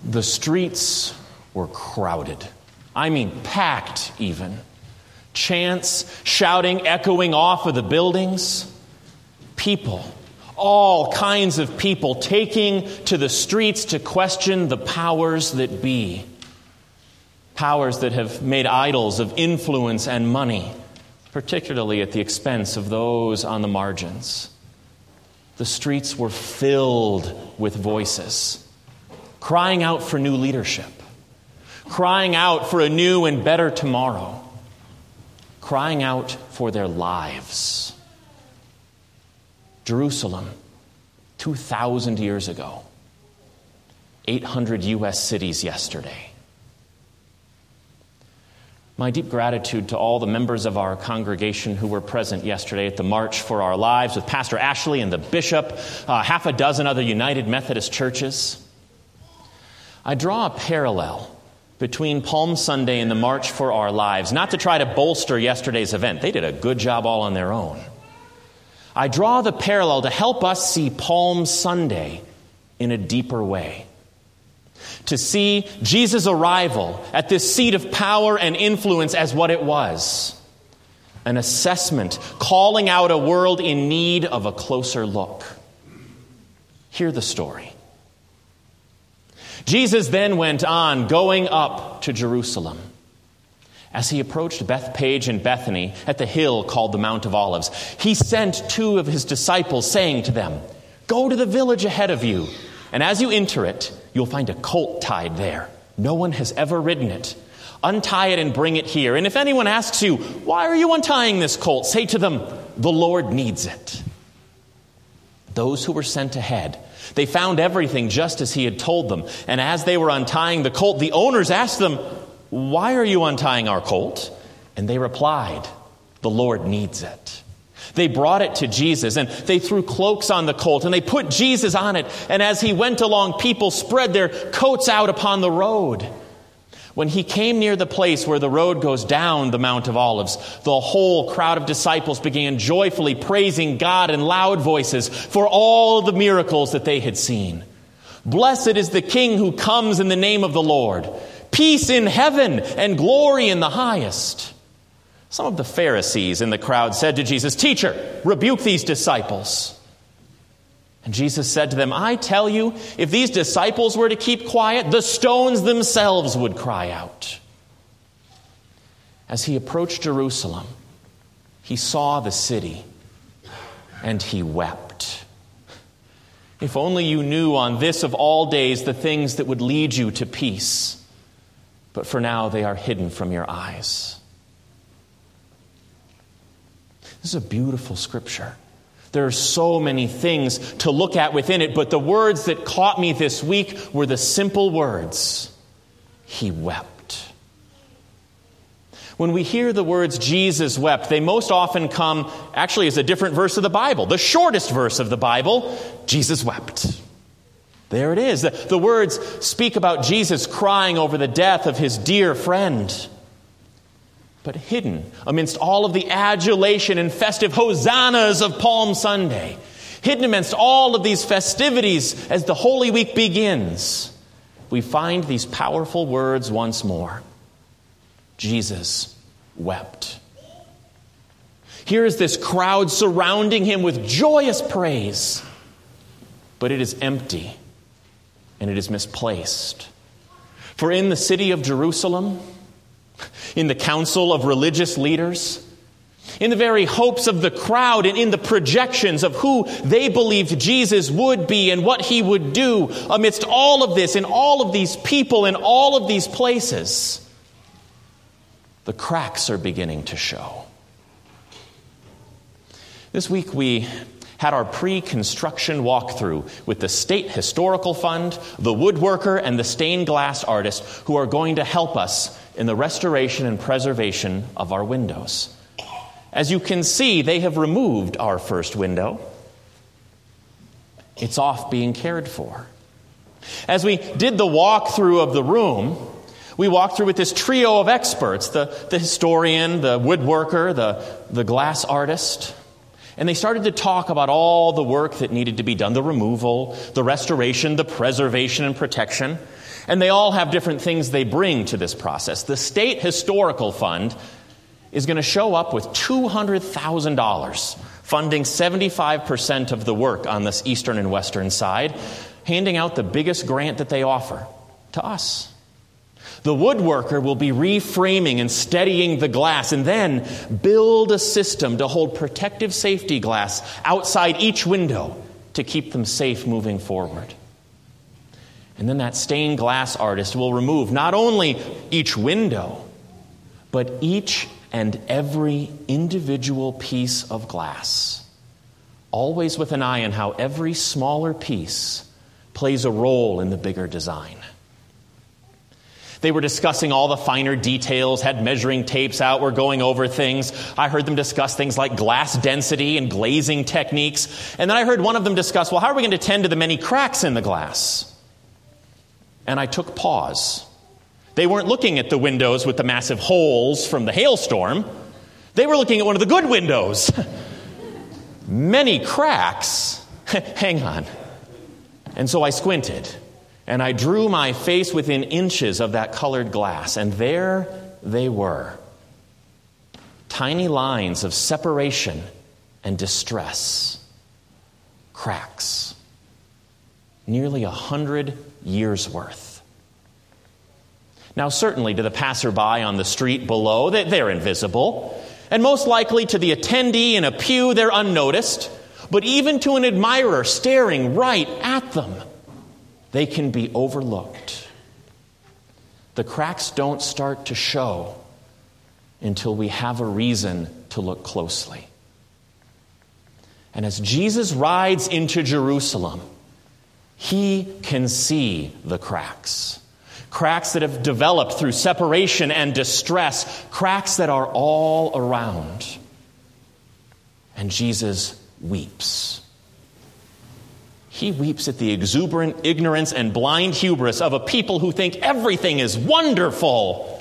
The streets were crowded. I mean, packed even. Chants, shouting, echoing off of the buildings. People, all kinds of people taking to the streets to question the powers that be. Powers that have made idols of influence and money, particularly at the expense of those on the margins. The streets were filled with voices, crying out for new leadership, crying out for a new and better tomorrow, crying out for their lives. Jerusalem, 2,000 years ago, 800 U.S. cities yesterday. My deep gratitude to all the members of our congregation who were present yesterday at the March for Our Lives with Pastor Ashley and the bishop, half a dozen other United Methodist churches. I draw a parallel between Palm Sunday and the March for Our Lives, not to try to bolster yesterday's event. They did a good job all on their own. I draw the parallel to help us see Palm Sunday in a deeper way. To see Jesus' arrival at this seat of power and influence as what it was. An assessment calling out a world in need of a closer look. Hear the story. Jesus then went on, going up to Jerusalem. As he approached Bethpage and Bethany at the hill called the Mount of Olives, he sent 2 of his disciples, saying to them, "Go to the village ahead of you, and as you enter it, you'll find a colt tied there. No one has ever ridden it. Untie it and bring it here. And if anyone asks you, 'Why are you untying this colt?' say to them, 'The Lord needs it.'" Those who were sent ahead, they found everything just as he had told them. And as they were untying the colt, the owners asked them, "Why are you untying our colt?" And they replied, "The Lord needs it." They brought it to Jesus, and they threw cloaks on the colt, and they put Jesus on it. And as he went along, people spread their coats out upon the road. When he came near the place where the road goes down the Mount of Olives, the whole crowd of disciples began joyfully praising God in loud voices for all the miracles that they had seen. "Blessed is the King who comes in the name of the Lord. Peace in heaven and glory in the highest." Some of the Pharisees in the crowd said to Jesus, "Teacher, rebuke these disciples." And Jesus said to them, "I tell you, if these disciples were to keep quiet, the stones themselves would cry out." As he approached Jerusalem, he saw the city, and he wept. If only you knew on this of all days the things that would lead you to peace. But for now they are hidden from your eyes. This is a beautiful scripture. There are so many things to look at within it, but the words that caught me this week were the simple words, "He wept." When we hear the words Jesus wept, they most often come actually as a different verse of the Bible. The shortest verse of the Bible, Jesus wept. There it is. The words speak about Jesus crying over the death of his dear friend. But hidden amidst all of the adulation and festive hosannas of Palm Sunday, hidden amidst all of these festivities as the Holy Week begins, we find these powerful words once more. Jesus wept. Here is this crowd surrounding him with joyous praise, but it is empty and it is misplaced. For in the city of Jerusalem, in the council of religious leaders, in the very hopes of the crowd and in the projections of who they believed Jesus would be and what he would do amidst all of this, in all of these people, in all of these places, the cracks are beginning to show. This week we had our pre-construction walkthrough with the State Historical Fund, the woodworker, and the stained glass artist who are going to help us in the restoration and preservation of our windows. As you can see, they have removed our first window. It's off being cared for. As we did the walkthrough of the room, we walked through with this trio of experts, the historian, the woodworker, the glass artist. And they started to talk about all the work that needed to be done, the removal, the restoration, the preservation and protection. And they all have different things they bring to this process. The State Historical Fund is going to show up with $200,000, funding 75% of the work on this eastern and western side, handing out the biggest grant that they offer to us. The woodworker will be reframing and steadying the glass and then build a system to hold protective safety glass outside each window to keep them safe moving forward. And then that stained glass artist will remove not only each window, but each and every individual piece of glass, always with an eye on how every smaller piece plays a role in the bigger design. They were discussing all the finer details, had measuring tapes out, were going over things. I heard them discuss things like glass density and glazing techniques. And then I heard one of them discuss, well, how are we going to tend to the many cracks in the glass? And I took pause. They weren't looking at the windows with the massive holes from the hailstorm. They were looking at one of the good windows. Many cracks. Hang on. And so I squinted, and I drew my face within inches of that colored glass, and there they were. Tiny lines of separation and distress. Cracks. Nearly 100 years' worth. Now, certainly to the passerby on the street below, they're invisible. And most likely to the attendee in a pew, they're unnoticed. But even to an admirer staring right at them, they can be overlooked. The cracks don't start to show until we have a reason to look closely. And as Jesus rides into Jerusalem, he can see the cracks. Cracks that have developed through separation and distress. Cracks that are all around. And Jesus weeps. He weeps at the exuberant ignorance and blind hubris of a people who think everything is wonderful.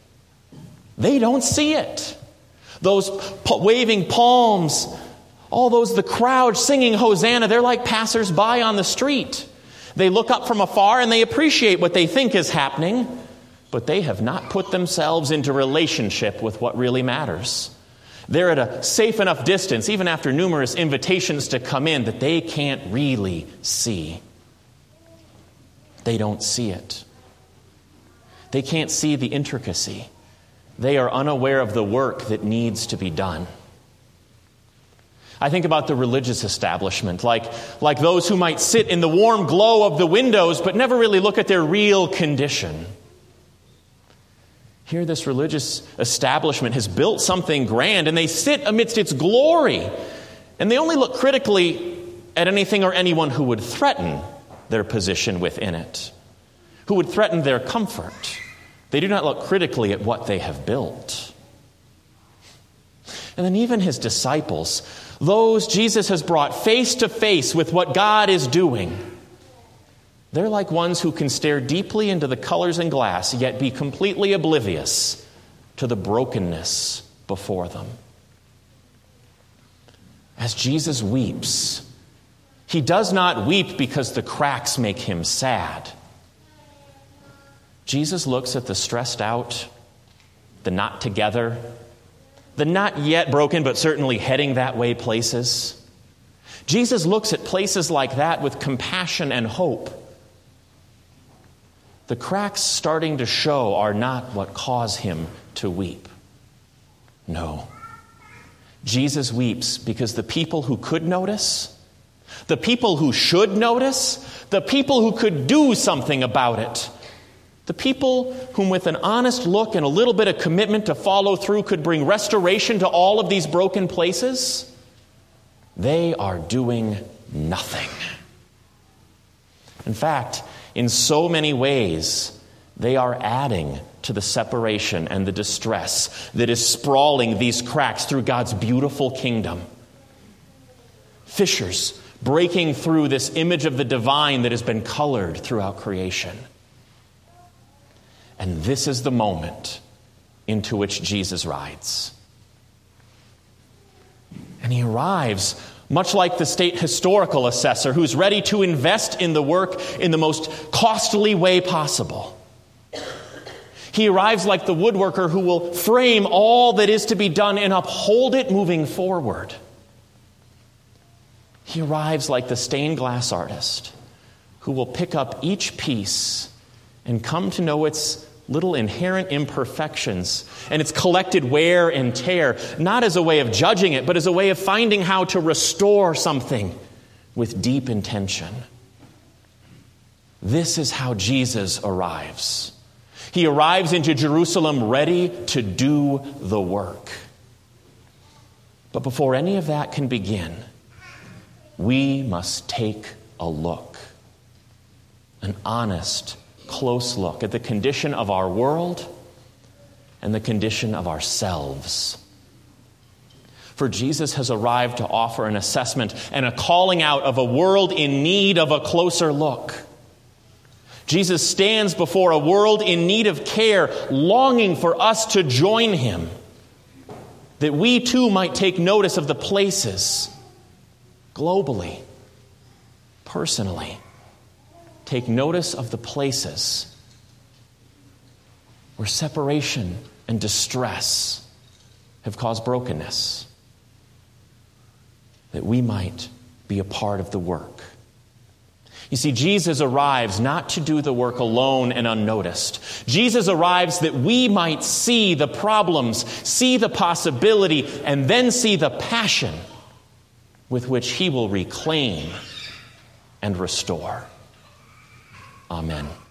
They don't see it. Those waving palms, all those, the crowd singing Hosanna, they're like passers-by on the street. They look up from afar and they appreciate what they think is happening, but they have not put themselves into relationship with what really matters. They're at a safe enough distance, even after numerous invitations to come in, that they can't really see. They don't see it. They can't see the intricacy. They are unaware of the work that needs to be done. I think about the religious establishment, like those who might sit in the warm glow of the windows but never really look at their real condition. Here, this religious establishment has built something grand, and they sit amidst its glory, and they only look critically at anything or anyone who would threaten their position within it, who would threaten their comfort. They do not look critically at what they have built. And then even his disciples, those Jesus has brought face to face with what God is doing, they're like ones who can stare deeply into the colors in glass, yet be completely oblivious to the brokenness before them. As Jesus weeps, he does not weep because the cracks make him sad. Jesus looks at the stressed out, the not together, the not yet broken but certainly heading that way places. Jesus looks at places like that with compassion and hope. The cracks starting to show are not what cause him to weep. No. Jesus weeps because the people who could notice, the people who should notice, the people who could do something about it, the people whom with an honest look and a little bit of commitment to follow through could bring restoration to all of these broken places, they are doing nothing. In fact, in so many ways, they are adding to the separation and the distress that is sprawling these cracks through God's beautiful kingdom. Fissures breaking through this image of the divine that has been colored throughout creation. And this is the moment into which Jesus rides. And he arrives Much like the state historical assessor who's ready to invest in the work in the most costly way possible. He arrives like the woodworker who will frame all that is to be done and uphold it moving forward. He arrives like the stained glass artist who will pick up each piece and come to know its little inherent imperfections and its collected wear and tear, not as a way of judging it, but as a way of finding how to restore something with deep intention. This is how Jesus arrives. He arrives into Jerusalem ready to do the work. But before any of that can begin, we must take a look, an honest, close look at the condition of our world and the condition of ourselves. For Jesus has arrived to offer an assessment and a calling out of a world in need of a closer look. Jesus stands before a world in need of care, longing for us to join him, that we too might take notice of the places, globally, personally, take notice of the places where separation and distress have caused brokenness, that we might be a part of the work. You see, Jesus arrives not to do the work alone and unnoticed. Jesus arrives that we might see the problems, see the possibility, and then see the passion with which he will reclaim and restore. Amen.